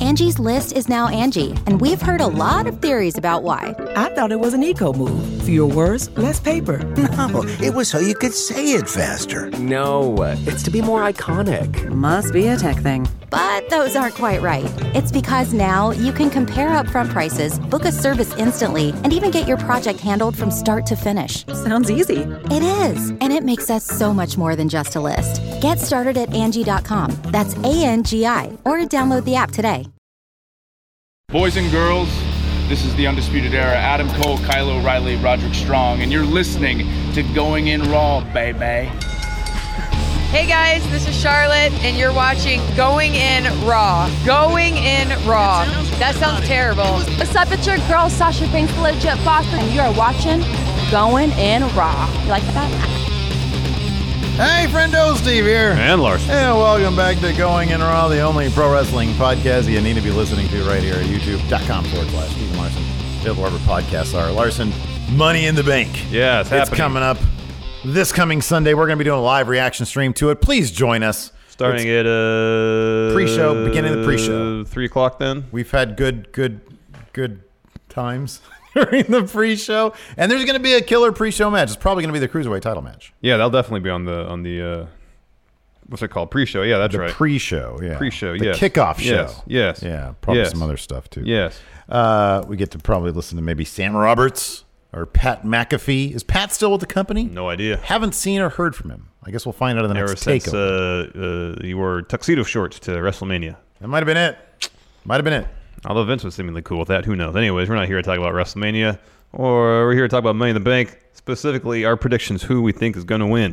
Angie's List is now Angie, and we've heard a lot of theories about why. I thought it was an eco move. Fewer words, less paper. No, it was so you could say it faster. No, it's to be more iconic. Must be a tech thing. But those aren't quite right. It's because now you can compare upfront prices, book a service instantly, and even get your project handled from start to finish. Sounds easy. It is, and it makes us so much more than just a list. Get started at Angie.com. That's ANGI, or download the app today. Boys and girls, this is the Undisputed Era. Adam Cole, Kyle O'Reilly, Roderick Strong, and you're listening to Going In Raw, baby. Hey guys, this is Charlotte, and you're watching Going In Raw. Going In Raw. That sounds terrible. What's up, it's your girl Sasha Banks, Legit Boston, and you are watching Going In Raw. You like that? Hey, friendo, Steve here. And Larson. And welcome back to Going In Raw, the only pro wrestling podcast you need to be listening to right here at youtube.com/Steve Larson. Wherever podcasts are. Larson, Money in the Bank. Yeah, it's happening. Coming up this coming Sunday. We're going to be doing a live reaction stream to it. Please join us. Starting at pre-show, beginning of the pre-show. 3 o'clock then. We've had good times during the pre-show, and there's going to be a killer pre-show match. It's probably going to be the Cruiserweight title match. Yeah, that'll definitely be on the what's it called? Pre-show. Yeah, that's right. Pre-show, yeah. Pre-show, the yes. kickoff show. Yes. Yeah, probably yes. some other stuff too. Yes. We get to probably listen to maybe Sam Roberts or Pat McAfee. Is Pat still with the company? No idea. Haven't seen or heard from him. I guess we'll find out in the next takeover. Takeover. Since he wore tuxedo shorts to WrestleMania. That might have been it. Although Vince was seemingly cool with that. Who knows? Anyways, we're not here to talk about WrestleMania, or we're here to talk about Money in the Bank, specifically our predictions, who we think is going to win.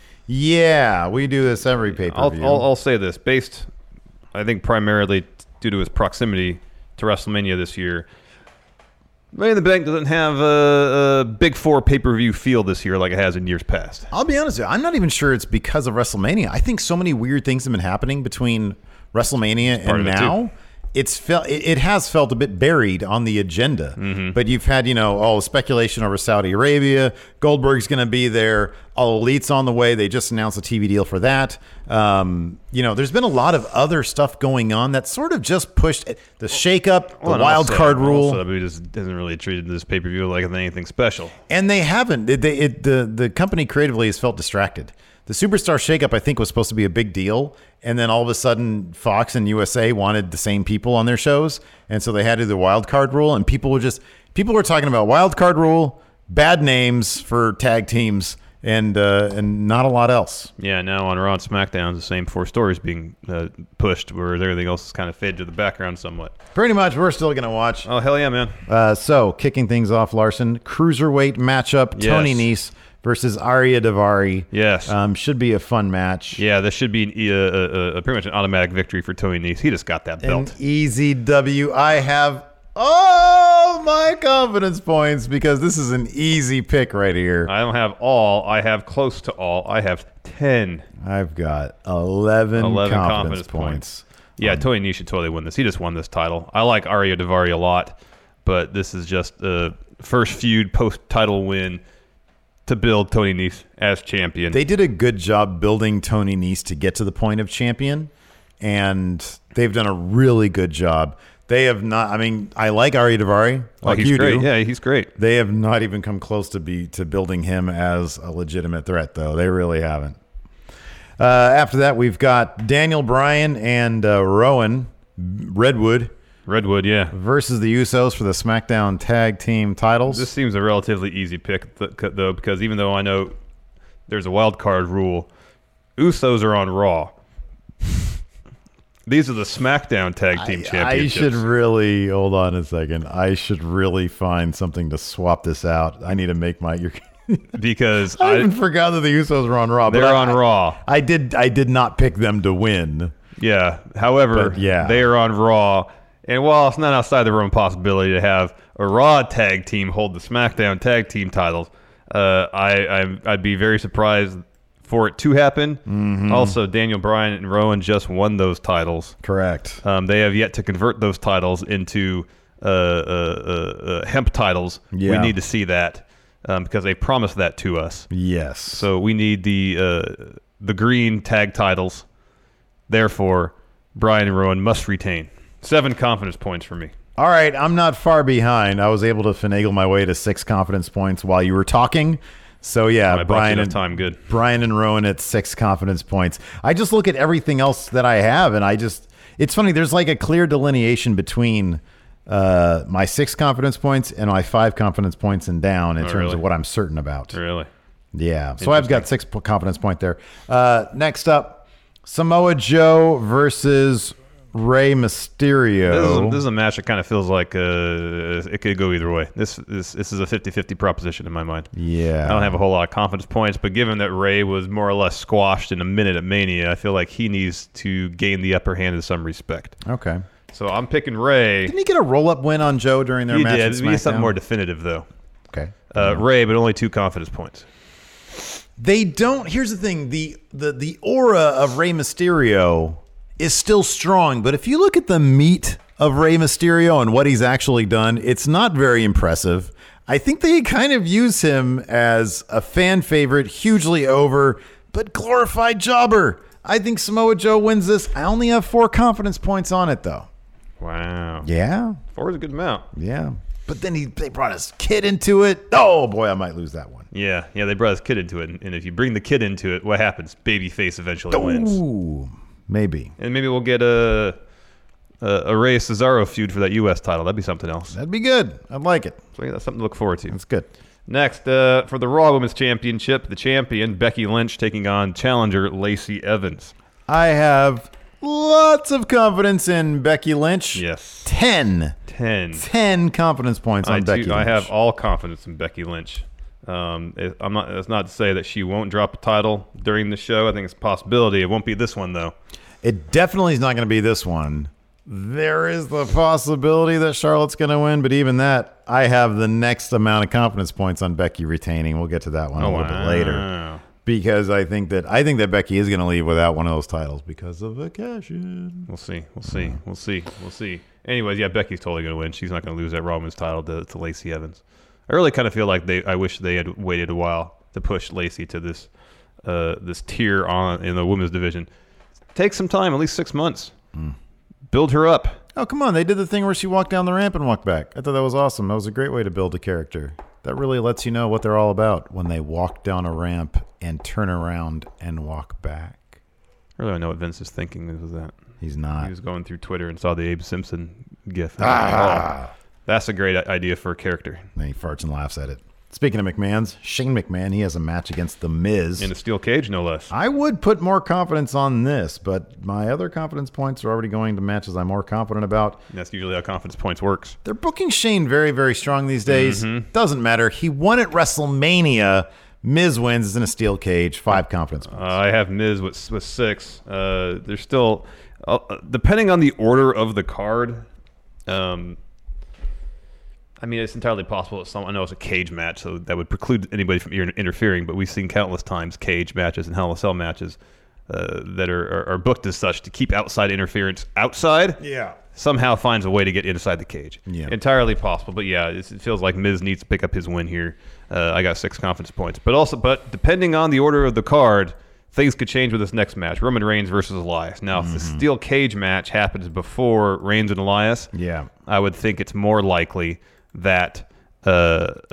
Yeah, we do this every pay-per-view. I'll say this, based, I think, primarily due to its proximity to WrestleMania this year. Money in the Bank doesn't have a Big Four pay-per-view feel this year like it has in years past. I'll be honest with you, I'm not even sure it's because of WrestleMania. I think so many weird things have been happening between WrestleMania and now. It has felt a bit buried on the agenda. Mm-hmm. But you've had, speculation over Saudi Arabia. Goldberg's going to be there. All Elite's on the way. They just announced a TV deal for that. There's been a lot of other stuff going on that sort of just pushed the shakeup, the wild card rule. Also, WWE just hasn't really treated this pay-per-view like anything special. And they haven't. The company creatively has felt distracted. The Superstar shakeup, I think, was supposed to be a big deal. And then all of a sudden, Fox and USA wanted the same people on their shows. And so they had to do the wild card rule. And people were talking about wild card rule, bad names for tag teams, and not a lot else. Yeah, now on Raw and SmackDown, the same 4 stories being pushed, where everything else is kind of faded to the background somewhat. Pretty much, we're still going to watch. Oh, hell yeah, man. So, kicking things off, Larson, Cruiserweight matchup, yes. Tony Nese versus Arya Daivari. Yes. Should be a fun match. Yeah, this should be pretty much an automatic victory for Tony Nese. He just got that belt. An easy W. I have all my confidence points because this is an easy pick right here. I don't have all. I have close to all. I have 10. I've got 11 confidence points. Yeah, Tony Nese should totally win this. He just won this title. I like Arya Daivari a lot, but this is just the first feud post-title win to build Tony Nese as champion. They did a good job building Tony Nese to get to the point of champion, and they've done a really good job. They have not. I mean, I like Arya Daivari, like he's you great. do. Yeah, he's great. They have not even come close to building him as a legitimate threat, though. They really haven't. After that, we've got Daniel Bryan and Rowan Redwood, yeah, versus the Usos for the SmackDown Tag Team titles. This seems a relatively easy pick, though, because even though I know there's a wild card rule, Usos are on Raw. These are the SmackDown Tag Team Championships. I should really, hold on a second. I should really find something to swap this out. I need to make because I even forgot that the Usos were on Raw. They're on Raw. I did not pick them to win. Yeah. However, they are on Raw. And while it's not outside the realm of possibility to have a Raw tag team hold the SmackDown Tag Team titles, I'd be very surprised for it to happen. Mm-hmm. Also, Daniel Bryan and Rowan just won those titles. Correct. They have yet to convert those titles into hemp titles. Yeah. We need to see that because they promised that to us. Yes. So we need the green tag titles. Therefore, Bryan and Rowan must retain. 7 confidence points for me. All right, I'm not far behind. I was able to finagle my way to 6 confidence points while you were talking. So yeah, Brian and Rowan at 6 confidence points. I just look at everything else that I have, and it's funny. There's like a clear delineation between my 6 confidence points and my 5 confidence points and down in terms of what I'm certain about. Really? Yeah. So I've got 6 confidence point there. Next up, Samoa Joe versus Rey Mysterio. This is a match that kind of feels like it could go either way. This is a 50-50 proposition in my mind. Yeah. I don't have a whole lot of confidence points, but given that Rey was more or less squashed in a minute at Mania, I feel like he needs to gain the upper hand in some respect. Okay. So I'm picking Rey. Didn't he get a roll-up win on Joe during their match? He did. He something more definitive, though. Okay. Rey, but only 2 confidence points. They don't. Here's the thing. The aura of Rey Mysterio is still strong, but if you look at the meat of Rey Mysterio and what he's actually done, it's not very impressive. I think they kind of use him as a fan favorite, hugely over, but glorified jobber. I think Samoa Joe wins this. I only have 4 confidence points on it, though. Wow. Yeah. 4 is a good amount. Yeah. But then they brought his kid into it. Oh, boy, I might lose that one. Yeah, they brought his kid into it. And if you bring the kid into it, what happens? Babyface eventually wins. Ooh, maybe. And maybe we'll get a Rey Cesaro feud for that U.S. title. That'd be something else. That'd be good. I'd like it. So yeah, that's something to look forward to. That's good. Next, for the Raw Women's Championship, the champion, Becky Lynch, taking on challenger Lacey Evans. I have lots of confidence in Becky Lynch. Yes. 10 confidence points on Becky Lynch. I have all confidence in Becky Lynch. That's not to say that she won't drop a title during the show. I think it's a possibility. It won't be this one, though. It definitely is not going to be this one. There is the possibility that Charlotte's going to win, but even that, I have the next amount of confidence points on Becky retaining. We'll get to that one a little bit later, because I think that Becky is going to leave without one of those titles because of a cash-in. We'll see. Anyways, yeah, Becky's totally going to win. She's not going to lose that Raw Women's title to Lacey Evans. I really kind of feel like I wish they had waited a while to push Lacey to this tier in the women's division. Take some time, at least 6 months. Build her up. Oh, come on. They did the thing where she walked down the ramp and walked back. I thought that was awesome. That was a great way to build a character. That really lets you know what they're all about when they walk down a ramp and turn around and walk back. I really don't know what Vince is thinking with that. He's not. He was going through Twitter and saw the Abe Simpson gif. That's a great idea for a character. And he farts and laughs at it. Speaking of McMahon's, Shane McMahon, he has a match against The Miz. In a steel cage, no less. I would put more confidence on this, but my other confidence points are already going to matches I'm more confident about. And that's usually how confidence points works. They're booking Shane very, very strong these days. Doesn't matter. He won at WrestleMania. Miz wins. Is in a steel cage. 5 confidence points. I have Miz with 6. There's still, depending on the order of the card, I mean, it's entirely possible that I know it's a cage match, so that would preclude anybody from interfering, but we've seen countless times cage matches and Hell in a Cell matches that are booked as such to keep outside interference outside. Yeah. Somehow finds a way to get inside the cage. Yeah. Entirely possible, but yeah, it feels like Miz needs to pick up his win here. I got 6 confidence points. But depending on the order of the card, things could change with this next match. Roman Reigns versus Elias. Now, if the steel cage match happens before Reigns and Elias, I would think it's more likely that if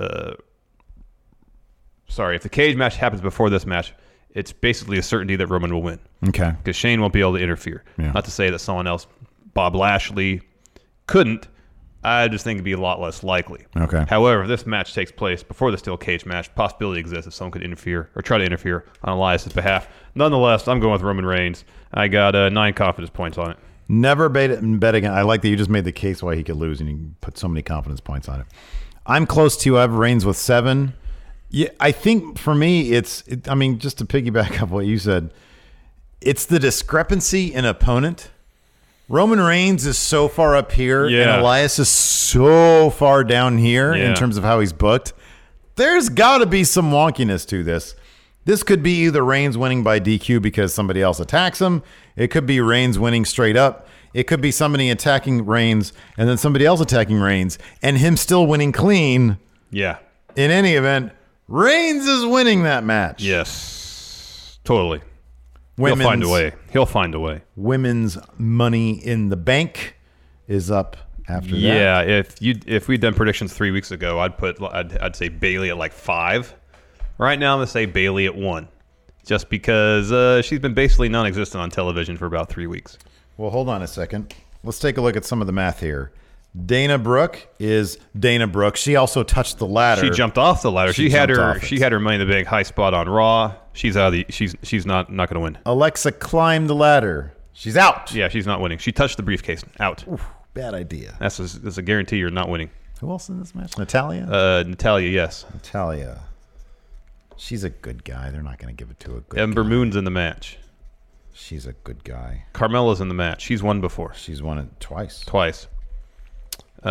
the cage match happens before this match, it's basically a certainty that Roman will win. Okay. Because Shane won't be able to interfere. Yeah. Not to say that someone else, Bob Lashley, couldn't. I just think it'd be a lot less likely. Okay. However, if this match takes place before the steel cage match, possibility exists that someone could interfere or try to interfere on Elias' behalf. Nonetheless, I'm going with Roman Reigns. I got 9 confidence points on it. Never bet again. I like that you just made the case why he could lose and you put so many confidence points on it. I'm close to you. I have Reigns with 7. Yeah, I think for me, just to piggyback off what you said, it's the discrepancy in opponent. Roman Reigns is so far up here, and Elias is so far down here in terms of how he's booked. There's got to be some wonkiness to this. This could be either Reigns winning by DQ because somebody else attacks him. It could be Reigns winning straight up. It could be somebody attacking Reigns and then somebody else attacking Reigns and him still winning clean. Yeah. In any event, Reigns is winning that match. Yes. Totally. He'll find a way. Women's Money in the Bank is up after that. Yeah, if we'd done predictions 3 weeks ago, I'd say Bayley at like 5. Right now, I'm gonna say Bayley at 1, just because she's been basically non-existent on television for about 3 weeks. Well, hold on a second. Let's take a look at some of the math here. Dana Brooke is Dana Brooke. She also touched the ladder. She jumped off the ladder. She had her Money in the Bank high spot on Raw. She's out. She's not going to win. Alexa climbed the ladder. She's out. Yeah, she's not winning. She touched the briefcase. Out. Oof, bad idea. That's a guarantee you're not winning. Who else in this match? Natalia? Natalia, yes. Natalia. She's a good guy. They're not going to give it to a good Ember guy. Moon's in the match. She's a good guy. Carmella's in the match. She's won before. She's won it twice. I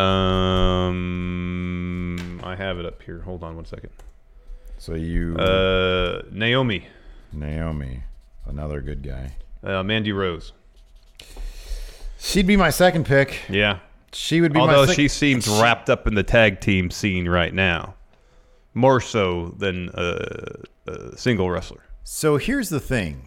have it up here. Hold on one second. So you... Naomi, another good guy. Mandy Rose. She'd be my second pick. Yeah. She would be Although my she seems wrapped up in the tag team scene right now. More so than a single wrestler. So here's the thing.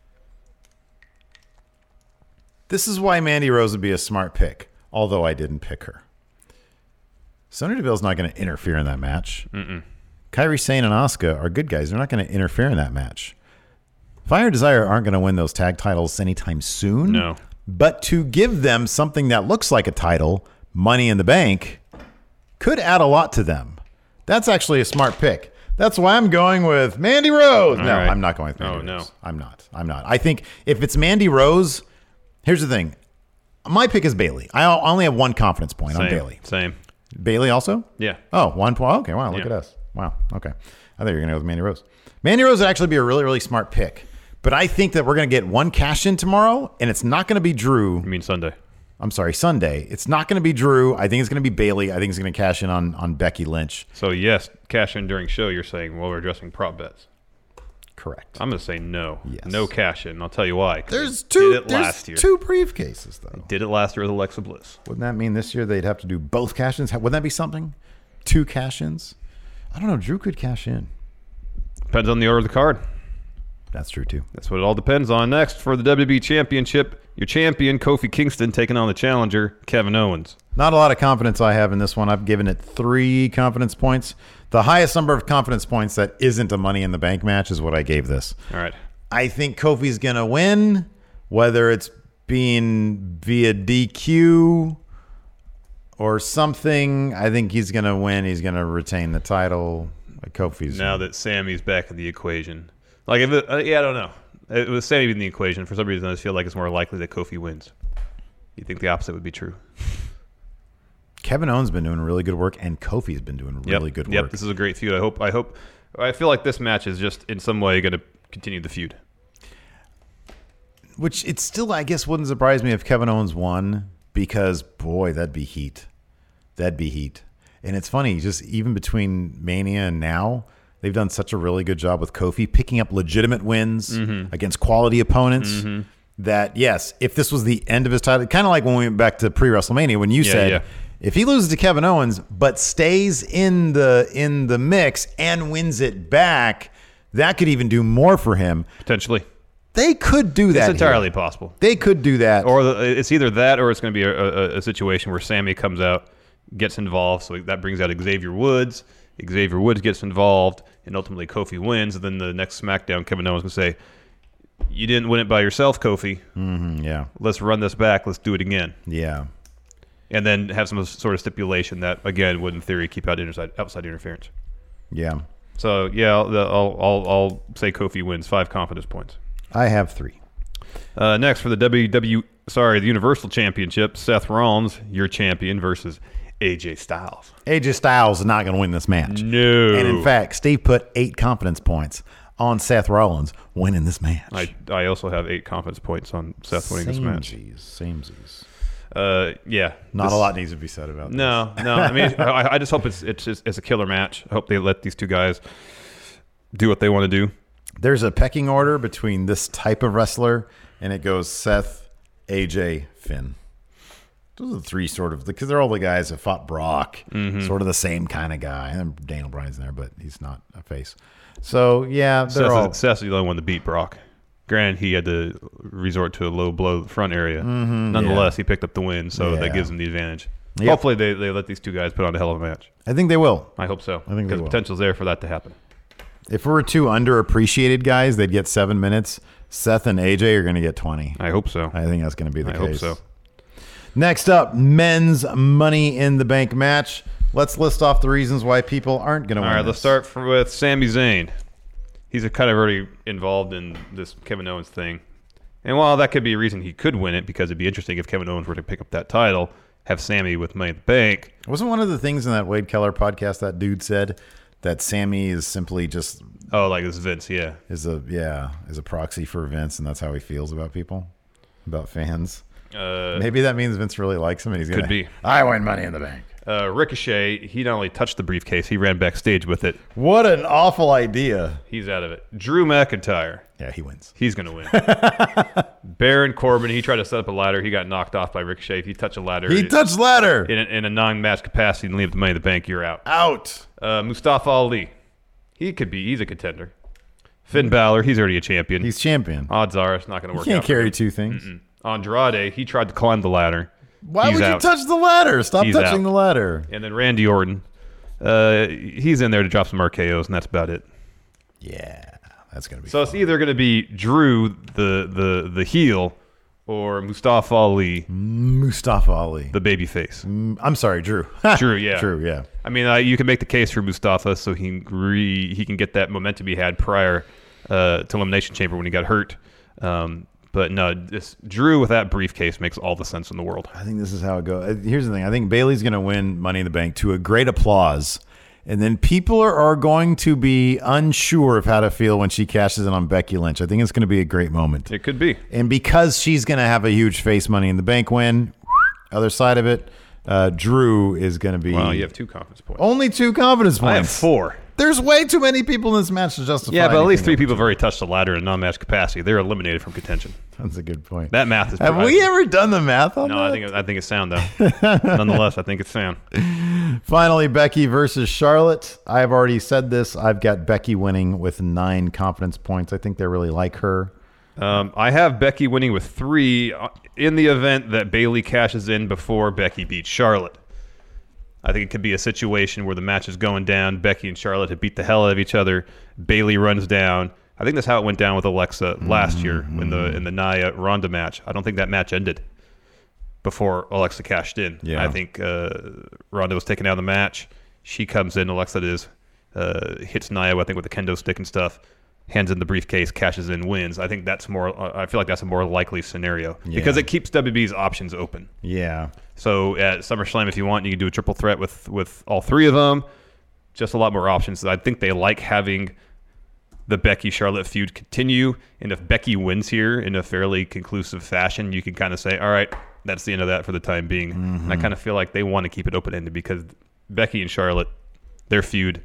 This is why Mandy Rose would be a smart pick, although I didn't pick her. Sonya Deville's not going to interfere in that match. Kairi Sane and Asuka are good guys. They're not going to interfere in that match. Fire and Desire aren't going to win those tag titles anytime soon. No. But to give them something that looks like a title, Money in the Bank, could add a lot to them. That's actually a smart pick. That's why I'm going with Mandy Rose. All no, right. I'm not going with Mandy No. Rose. I'm not. I think if it's Mandy Rose, here's the thing. My pick is Bayley. I only have one confidence point on Bayley. Same. Bayley also? Yeah. Oh, 1 point. Okay, wow, look at us. Wow, okay. I thought you were going to go with Mandy Rose. Mandy Rose would actually be a really, really smart pick. But I think that we're going to get one cash in tomorrow, and it's not going to be Drew. You mean Sunday? I'm sorry, Sunday. It's not going to be Drew. I think it's going to be Bayley. I think it's going to cash in on Becky Lynch. So, yes, cash in during show, you're saying, well, we're addressing prop bets. Correct. I'm going to say no. Yes. No cash in. I'll tell you why. There's two briefcases, though. They did it last year with Alexa Bliss. Wouldn't that mean this year they'd have to do both cash-ins? Wouldn't that be something? 2 cash-ins? I don't know. Drew could cash in. Depends on the order of the card. That's true, too. That's what it all depends on. Next, for the WWE Championship, your champion, Kofi Kingston, taking on the challenger, Kevin Owens. Not a lot of confidence I have in this one. I've given it 3 confidence points. The highest number of confidence points that isn't a Money in the Bank match is what I gave this. All right. I think Kofi's going to win, whether it's being via DQ or something. I think he's going to win. He's going to retain the title. Kofi's now that Sammy's back in the equation. Like, if it, I don't know. It was Sammy in the equation. For some reason, I just feel like it's more likely that Kofi wins. You think the opposite would be true? Kevin Owens has been doing really good work, and Kofi's been doing really good work. Yep, this is a great feud. I feel like this match is just in some way going to continue the feud. Which it still, I guess, wouldn't surprise me if Kevin Owens won, because boy, that'd be heat. That'd be heat. And it's funny, just even between Mania and now, they've done such a really good job with Kofi picking up legitimate wins against quality opponents. That yes, if this was the end of his title, kind of like when we went back to pre-WrestleMania when you said. If he loses to Kevin Owens but stays in the mix and wins it back, that could even do more for him. Potentially. They could do that. It's entirely possible. They could do that. Or it's either that or it's going to be a situation where Sammy comes out, gets involved, so that brings out Xavier Woods. Xavier Woods gets involved, and ultimately Kofi wins. And then the next SmackDown, Kevin Owens can say, you didn't win it by yourself, Kofi. Yeah. Let's run this back. Let's do it again. Yeah. And then have some sort of stipulation that, again, would in theory keep out outside interference. Yeah. So yeah, I'll say Kofi wins 5 confidence points. I have 3. Next for the Universal Championship, Seth Rollins, your champion, versus AJ Styles. AJ Styles is not going to win this match. No. And in fact, Steve put 8 confidence points on Seth Rollins winning this match. I also have 8 confidence points on Seth winning this match. Samesies. Yeah. Not a lot needs to be said about this. No. I mean, I just hope it's a killer match. I hope they let these two guys do what they want to do. There's a pecking order between this type of wrestler, and it goes Seth, AJ, Finn. Those are the 3 sort of, because they're all the guys that fought Brock, sort of the same kind of guy. And Daniel Bryan's there, but he's not a face. So, yeah, Seth's the only one to beat Brock. Granted, he had to resort to a low blow front area. Nonetheless, he picked up the win, so that gives him the advantage. Yep. Hopefully, they let these two guys put on a hell of a match. I think they will. I hope so. I think because the potential's there for that to happen. If we were two underappreciated guys, they'd get 7 minutes. Seth and AJ are going to get 20. I hope so. I think that's going to be the case. I hope so. Next up, men's Money in the Bank match. Let's list off the reasons why people aren't going to win. All right, let's start with Sami Zayn. He's kind of already involved in this Kevin Owens thing. And while that could be a reason he could win it, because it'd be interesting if Kevin Owens were to pick up that title, have Sami with Money in the Bank. Wasn't one of the things in that Wade Keller podcast that dude said that Sami is simply just... Oh, like this Vince, yeah. Is a proxy for Vince, and that's how he feels about people, about fans. Maybe that means Vince really likes him, and he's going to... Could be. I win Money in the Bank. Ricochet, he not only touched the briefcase, he ran backstage with it. What an awful idea. He's out of it. Drew McIntyre. Yeah, he wins. He's going to win. Baron Corbin, he tried to set up a ladder. He got knocked off by Ricochet. If he touched a ladder... He touched ladder! In a non-match capacity and leave the Money in the Bank, you're out. Out. Mustafa Ali. He's a contender. Finn Balor, he's already a champion. He's champion. Odds are it's not going to work out. You can't carry two things. Andrade, he tried to climb the ladder. Why would you touch the ladder? Stop touching the ladder. And then Randy Orton, he's in there to drop some RKOs, and that's about it. Yeah, that's going to be So it's either going to be Drew, the heel, or Mustafa Ali. Mustafa Ali. The babyface. I'm sorry, Drew. Drew, yeah. Drew, yeah. I mean, you can make the case for Mustafa so he can get that momentum he had prior to Elimination Chamber when he got hurt. But no, this Drew with that briefcase makes all the sense in the world. I think this is how it goes. Here's the thing. I think Bayley's going to win Money in the Bank to a great applause. And then people are going to be unsure of how to feel when she cashes in on Becky Lynch. I think it's going to be a great moment. It could be. And because she's going to have a huge face Money in the Bank win, other side of it, Drew is going to be... Well, you have 2 confidence points. Only 2 confidence points. I have 4. There's way too many people in this match to justify. Yeah, but at least 3 people have already touched the ladder in non-match capacity. They're eliminated from contention. That's a good point. That math is. Have we ever done the math on that? No, I think it's sound though. Nonetheless, I think it's sound. Finally, Becky versus Charlotte. I've already said this. I've got Becky winning with 9 confidence points. I think they really like her. I have Becky winning with 3 in the event that Bayley cashes in before Becky beats Charlotte. I think it could be a situation where the match is going down. Becky and Charlotte have beat the hell out of each other. Bayley runs down. I think that's how it went down with Alexa last year in the Nia Ronda match. I don't think that match ended before Alexa cashed in. Yeah. I think Ronda was taken out of the match. She comes in. Alexa hits Nia, I think, with the kendo stick and stuff. Hands in the briefcase, cashes in, wins. I think that's more. I feel like that's a more likely scenario because it keeps WWE's options open. Yeah. So at SummerSlam, if you want, you can do a triple threat with all 3 of them. Just a lot more options. I think they like having the Becky-Charlotte feud continue. And if Becky wins here in a fairly conclusive fashion, you can kind of say, all right, that's the end of that for the time being. And I kind of feel like they want to keep it open-ended because Becky and Charlotte, their feud,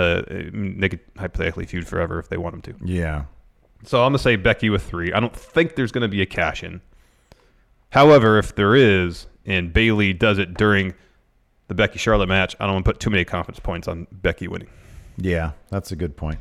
they could hypothetically feud forever if they want them to. Yeah. So I'm going to say Becky with 3. I don't think there's going to be a cash-in. However, if there is, and Bayley does it during the Becky-Charlotte match, I don't want to put too many confidence points on Becky winning. Yeah, that's a good point.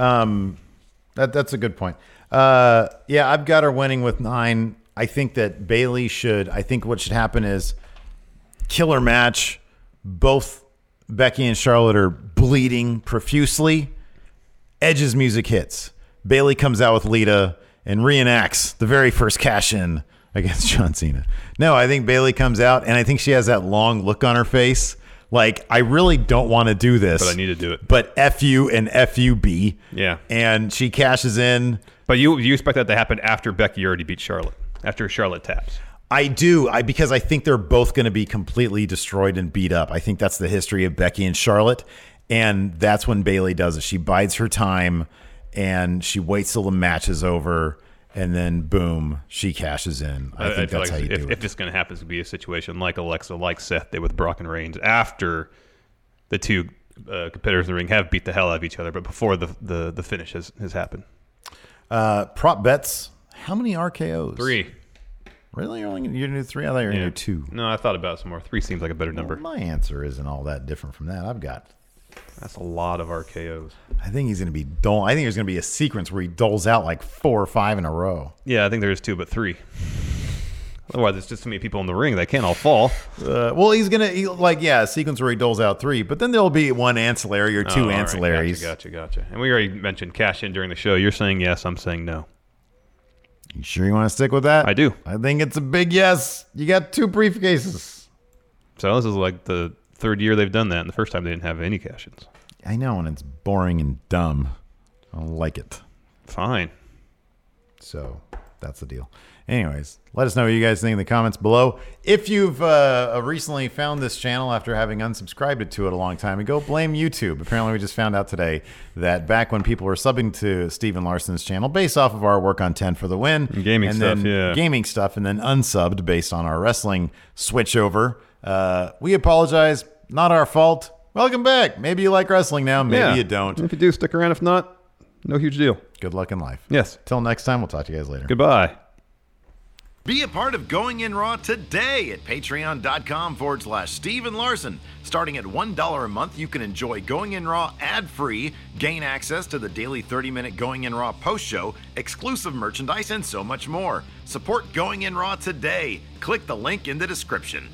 That's a good point. Yeah, I've got her winning with 9. I think that Bayley should... I think what should happen is killer match. Both Becky and Charlotte are bleeding profusely. Edge's music hits. Bayley comes out with Lita and reenacts the very first cash-in against John Cena. No, I think Bayley comes out, and I think she has that long look on her face. Like, I really don't want to do this. But I need to do it. But F you and FUB. Yeah. And she cashes in. But you expect that to happen after Becky already beat Charlotte, after Charlotte taps. I do, because I think they're both going to be completely destroyed and beat up. I think that's the history of Becky and Charlotte, and that's when Bayley does it. She bides her time, and she waits till the match is over, and then boom, she cashes in. I think that's how you do it. If this going to happen, to be a situation like Alexa, like Seth did with Brock and Reigns, after the 2 competitors in the ring have beat the hell out of each other, but before the finish has happened. Prop bets. How many RKOs? 3. Really? You're going to do 3? I thought you were going to do 2. No, I thought about it some more. 3 seems like a better number. Well, my answer isn't all that different from that. I've got That's a lot of RKOs. I think he's going to be dull. I think there's going to be a sequence where he doles out like 4 or 5 in a row. Yeah, I think there's 2, but 3. Otherwise, there's just too many people in the ring. They can't all fall. Well, he's going to, a sequence where he doles out 3, but then there'll be 1 ancillary or 2 ancillaries. Right. Gotcha. And we already mentioned cash in during the show. You're saying yes, I'm saying no. You sure you want to stick with that? I do. I think it's a big yes. You got 2 briefcases. So this is like the 3rd year they've done that, and the first time they didn't have any cash-ins. I know, and it's boring and dumb. I don't like it. Fine. So that's the deal. Anyways, let us know what you guys think in the comments below. If you've recently found this channel after having unsubscribed to it a long time ago, blame YouTube. Apparently, we just found out today that back when people were subbing to Steven Larson's channel based off of our work on 10 for the win, gaming stuff, and then unsubbed based on our wrestling switchover, we apologize. Not our fault. Welcome back. Maybe you like wrestling now. Maybe you don't. If you do, stick around. If not, no huge deal. Good luck in life. Yes. Till next time, we'll talk to you guys later. Goodbye. Be a part of Going In Raw today at patreon.com/Steven Larson. Starting at $1 a month, you can enjoy Going In Raw ad-free, gain access to the daily 30-minute Going In Raw post-show, exclusive merchandise, and so much more. Support Going In Raw today. Click the link in the description.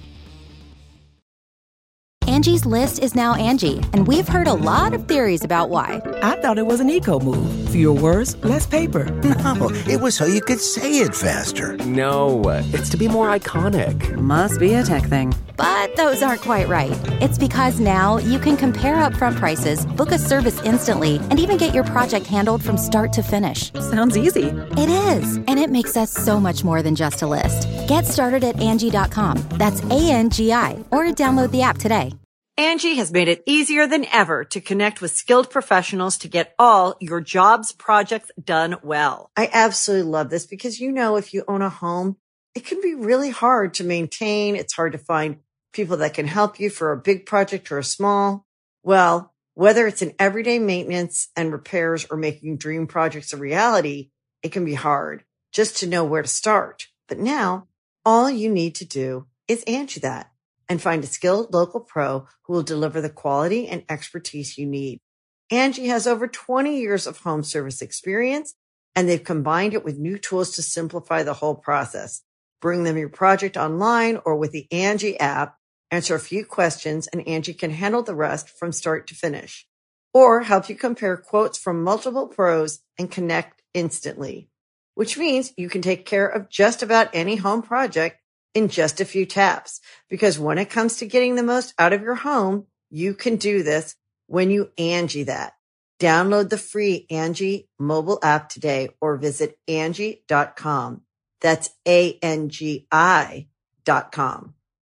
Angie's List is now Angie, and we've heard a lot of theories about why. I thought it was an eco move. Fewer words, less paper. No, it was so you could say it faster. No, it's to be more iconic. Must be a tech thing. But those aren't quite right. It's because now you can compare upfront prices, book a service instantly, and even get your project handled from start to finish. Sounds easy. It is, and it makes us so much more than just a list. Get started at Angie.com. That's ANGI, or download the app today. Angie has made it easier than ever to connect with skilled professionals to get all your jobs projects done well. I absolutely love this because, if you own a home, it can be really hard to maintain. It's hard to find people that can help you for a big project or a small. Well, whether it's in everyday maintenance and repairs or making dream projects a reality, it can be hard just to know where to start. But now all you need to do is Angie that and find a skilled local pro who will deliver the quality and expertise you need. Angie has over 20 years of home service experience, and they've combined it with new tools to simplify the whole process. Bring them your project online or with the Angie app, answer a few questions, and Angie can handle the rest from start to finish. Or help you compare quotes from multiple pros and connect instantly, which means you can take care of just about any home project in just a few taps. Because when it comes to getting the most out of your home, you can do this when you Angie that. Download the free Angie mobile app today or visit Angie.com. That's ANGI.com.